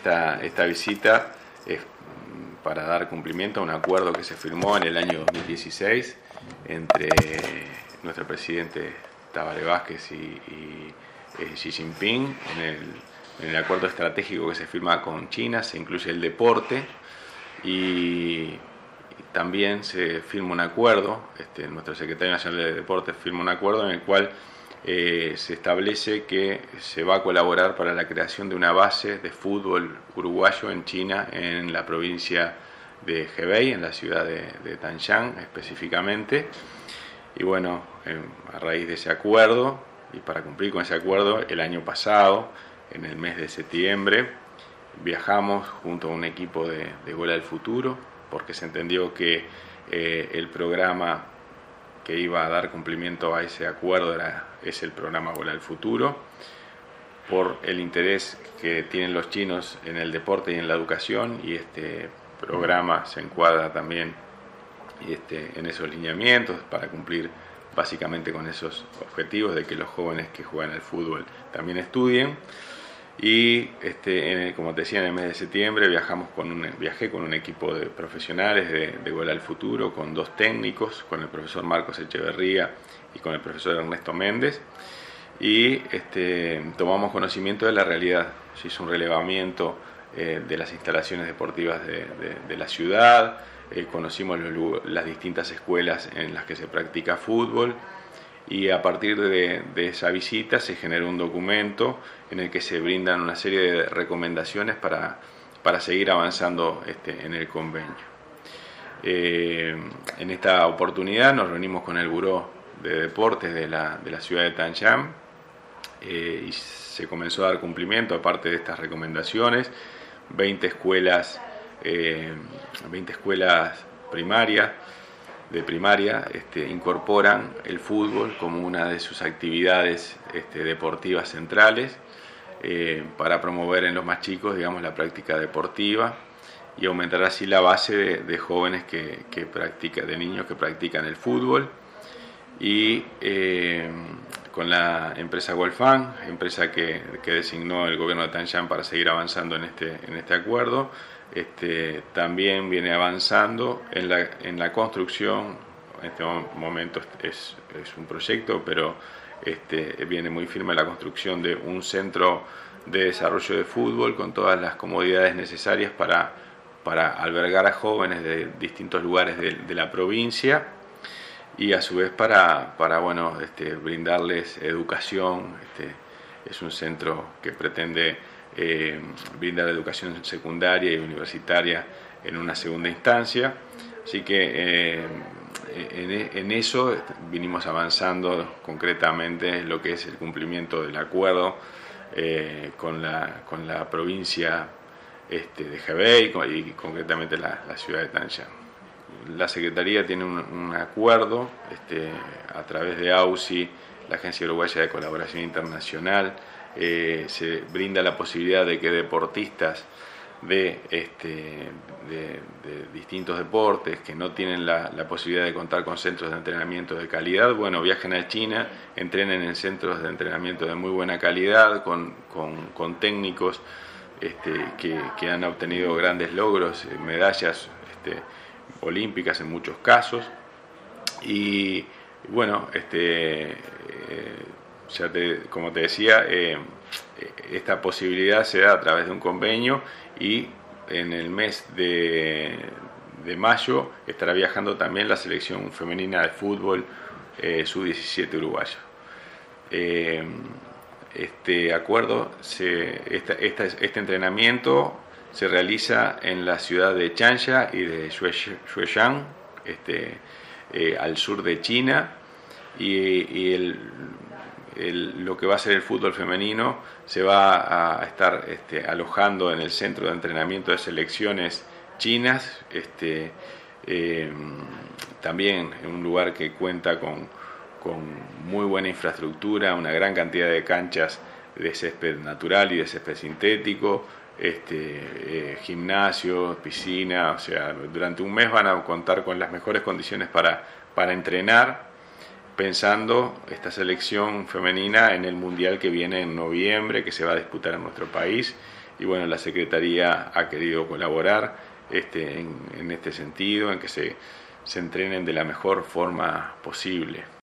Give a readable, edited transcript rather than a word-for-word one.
esta visita es para dar cumplimiento a un acuerdo que se firmó en el año 2016 entre nuestro presidente Tabaré Vázquez y Xi Jinping. En el acuerdo estratégico que se firma con China se incluye el deporte y también se firma un acuerdo, nuestro secretario nacional de Deportes firma un acuerdo en el cual se establece que se va a colaborar para la creación de una base de fútbol uruguayo en China, en la provincia de Hebei, en la ciudad de Tanshan específicamente. Y bueno, a raíz de ese acuerdo, y para cumplir con ese acuerdo, el año pasado, en el mes de septiembre, viajamos junto a un equipo de Vuela al Futuro, porque se entendió que el programa que iba a dar cumplimiento a ese acuerdo es el programa Vuela al Futuro, por el interés que tienen los chinos en el deporte y en la educación, y este programa se encuadra también en esos lineamientos para cumplir básicamente con esos objetivos de que los jóvenes que juegan al fútbol también estudien. Y como te decía, en el mes de septiembre viajé con un equipo de profesionales de Vuela al Futuro, con 2 técnicos, con el profesor Marcos Echeverría y con el profesor Ernesto Méndez, y tomamos conocimiento de la realidad. Se hizo un relevamiento de las instalaciones deportivas de la ciudad, conocimos las distintas escuelas en las que se practica fútbol, y a partir de esa visita se generó un documento en el que se brindan una serie de recomendaciones para seguir avanzando en el convenio. En esta oportunidad nos reunimos con el Buró de Deportes de la ciudad de Tanshan y se comenzó a dar cumplimiento, aparte de estas recomendaciones, 20 escuelas primarias de primaria incorporan el fútbol como una de sus actividades deportivas centrales para promover en los más chicos, digamos, la práctica deportiva y aumentar así la base de jóvenes de niños que practican el fútbol. Y con la empresa Golfan, empresa que designó el gobierno de Tanshan para seguir avanzando en este acuerdo, también viene avanzando en la construcción. En este momento es un proyecto, pero viene muy firme la construcción de un centro de desarrollo de fútbol con todas las comodidades necesarias para albergar a jóvenes de distintos lugares de la provincia, y a su vez para brindarles educación. Es un centro que pretende brindar educación secundaria y universitaria en una segunda instancia, así que en eso vinimos avanzando concretamente en lo que es el cumplimiento del acuerdo con la provincia de Hebei y concretamente la ciudad de Tanshan. La Secretaría tiene un acuerdo a través de AUSI, la Agencia Uruguaya de Colaboración Internacional. Se brinda la posibilidad de que deportistas de distintos deportes que no tienen la posibilidad de contar con centros de entrenamiento de calidad, viajen a China, entrenen en centros de entrenamiento de muy buena calidad, con técnicos que han obtenido grandes logros, medallas olímpicas en muchos casos. Y bueno, como te decía, esta posibilidad se da a través de un convenio, y en el mes de mayo estará viajando también la selección femenina de fútbol sub-17 uruguayo. Este entrenamiento se realiza en la ciudad de Changsha y de Xueyang, al sur de China, y lo que va a ser el fútbol femenino se va a estar alojando en el centro de entrenamiento de selecciones chinas, también en un lugar que cuenta con muy buena infraestructura, una gran cantidad de canchas de césped natural y de césped sintético, gimnasio, piscina. O sea, durante un mes van a contar con las mejores condiciones para entrenar, pensando esta selección femenina en el mundial que viene en noviembre, que se va a disputar en nuestro país, y bueno, la Secretaría ha querido colaborar en este sentido, en que se entrenen de la mejor forma posible.